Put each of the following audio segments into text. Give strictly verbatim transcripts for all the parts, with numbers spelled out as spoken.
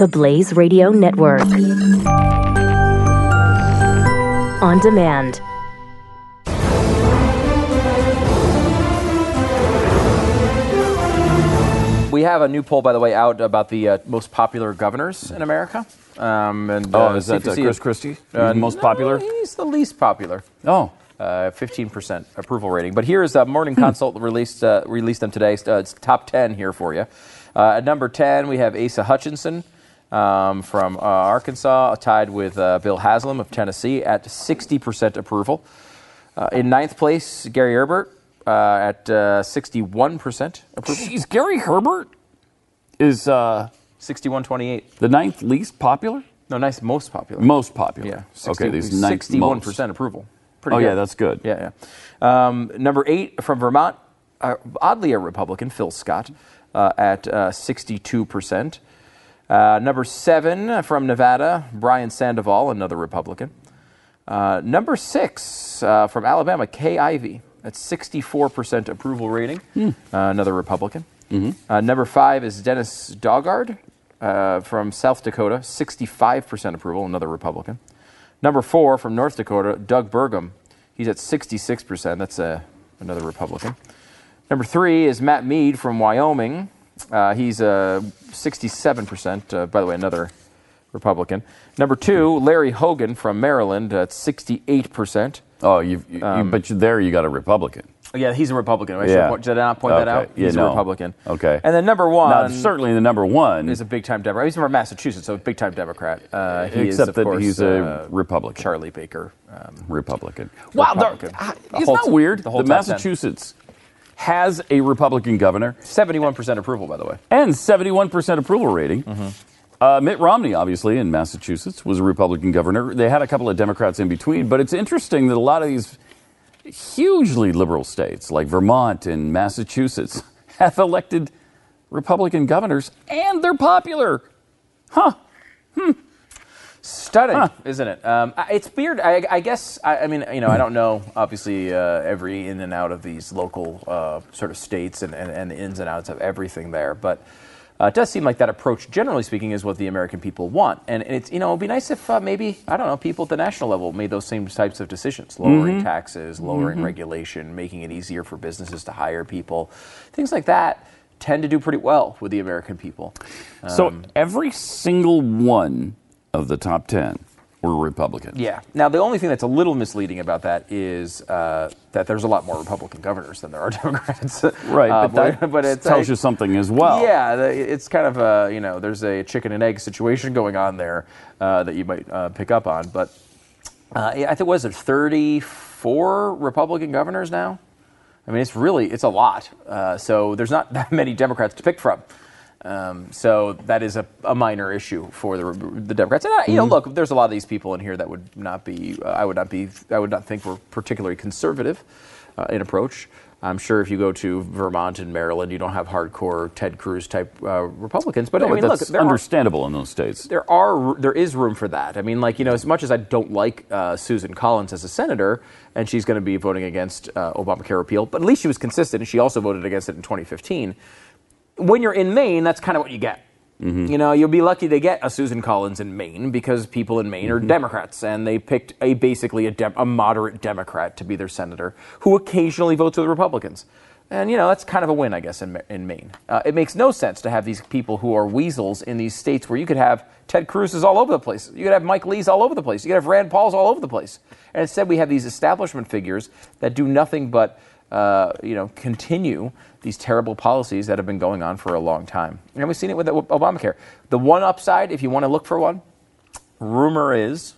the Blaze Radio Network. On demand. We have a new poll, by the way, out about the uh, most popular governors in America. Um, and, oh, uh, is that uh, Chris Christie? Uh, most no, popular? He's the least popular. Oh. Uh, fifteen percent approval rating. But here's a Morning Consult released uh, released them today. Uh, it's top ten here for you. Uh, at number ten, we have Asa Hutchinson um, from uh, Arkansas, tied with uh, Bill Haslam of Tennessee at sixty percent approval. Uh, in ninth place, Gary Herbert uh, at uh, sixty-one percent approval. Jeez, Gary Herbert is uh, sixty-one twenty-eight. The ninth least popular? No, nice, most popular. Most popular. Yeah. sixty, okay, these sixty-one percent most. approval. Pretty oh, good. yeah, that's good. Yeah, yeah. Um, number eight from Vermont, uh, oddly a Republican, Phil Scott, uh, at uh, sixty-two percent. Uh, number seven from Nevada, Brian Sandoval, another Republican. Uh, number six uh, from Alabama, Kay Ivey, at sixty-four percent approval rating, hmm. uh, another Republican. Mm-hmm. Uh, number five is Dennis Daugaard uh, from South Dakota, sixty-five percent approval, another Republican. Number four from North Dakota, Doug Burgum. He's at sixty-six percent. That's uh, another Republican. Number three is Matt Mead from Wyoming. Uh, he's uh, sixty-seven percent. Uh, by the way, another Republican. Number two, Larry Hogan from Maryland at sixty-eight percent. Oh, you've, you, um, but you, there you got a Republican. Yeah, he's a Republican. Right? Yeah. Did I not point okay. that out? Yeah, he's no. a Republican. Okay. And then number one... Now, certainly the number one... is a big-time Democrat. He's from Massachusetts, so a big-time Democrat. Uh, he except is, of that course, he's a uh, Republican. Charlie Baker. Um, Republican. Wow, Republican. Uh, isn't that weird? The, the Massachusetts has a Republican governor. seventy-one percent approval, by the way. And seventy-one percent approval rating. Mm-hmm. Uh, Mitt Romney, obviously, in Massachusetts, was a Republican governor. They had a couple of Democrats in between, but it's interesting that a lot of these hugely liberal states, like Vermont and Massachusetts, have elected Republican governors, and they're popular. Huh. Hmm. Stunning, huh. isn't it? Um, it's weird. I, I guess, I, I mean, you know, I don't know, obviously, uh, every in and out of these local uh, sort of states and, and, and the ins and outs of everything there, but Uh, it does seem like that approach, generally speaking, is what the American people want. And it's, you know, it would be nice if uh, maybe, I don't know, people at the national level made those same types of decisions. Lowering mm-hmm. taxes, lowering mm-hmm. regulation, making it easier for businesses to hire people. Things like that tend to do pretty well with the American people. Um, so every single one of the top ten were Republicans. Yeah. Now, the only thing that's a little misleading about that is uh, that there's a lot more Republican governors than there are Democrats. Right, uh, but that but it tells you something as well. Yeah, it's kind of a, you know, there's a chicken and egg situation going on there uh, that you might uh, pick up on. But uh, I think, was it thirty-four Republican governors now? I mean, it's really, it's a lot. Uh, so there's not that many Democrats to pick from. Um, so that is a, a minor issue for the the Democrats. And I, you know, look, there's a lot of these people in here that would not be, uh, I would not be, I would not think were particularly conservative uh, in approach. I'm sure if you go to Vermont and Maryland, you don't have hardcore Ted Cruz type uh, Republicans. But no, I mean, that's look, there understandable are, in those states. There are, there is room for that. I mean, like, you know, as much as I don't like uh, Susan Collins as a senator, and she's going to be voting against uh, Obamacare repeal, but at least she was consistent, and she also voted against it in twenty fifteen. When you're in Maine, that's kind of what you get. Mm-hmm. You know, you'll be lucky to get a Susan Collins in Maine because people in Maine mm-hmm. are Democrats, and they picked a basically a, de- a moderate Democrat to be their senator who occasionally votes with Republicans. And, you know, that's kind of a win, I guess, in, in Maine. Uh, it makes no sense to have these people who are weasels in these states where you could have Ted Cruz's all over the place. You could have Mike Lee's all over the place. You could have Rand Paul's all over the place. And instead we have these establishment figures that do nothing but, uh, you know, continue these terrible policies that have been going on for a long time. And we've seen it with Obamacare. The one upside, if you want to look for one, rumor is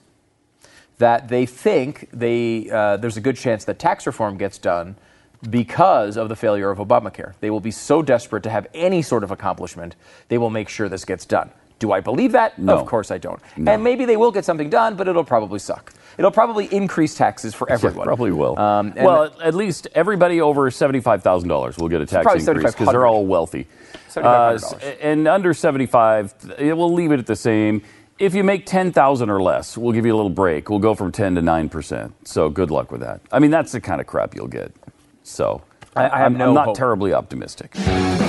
that they think they uh, there's a good chance that tax reform gets done because of the failure of Obamacare. They will be so desperate to have any sort of accomplishment, they will make sure this gets done. Do I believe that? No. Of course I don't. No. And maybe they will get something done, but it'll probably suck. It'll probably increase taxes for everyone. Yeah, probably will. Um, well, at, at least everybody over seventy-five thousand dollars will get a tax increase because they're all wealthy. Uh, and under seventy-five, it will leave it at the same. If you make ten thousand dollars or less, we'll give you a little break. We'll go from ten to nine percent. So good luck with that. I mean, that's the kind of crap you'll get. So I, I have I'm, no I'm not hope. terribly optimistic.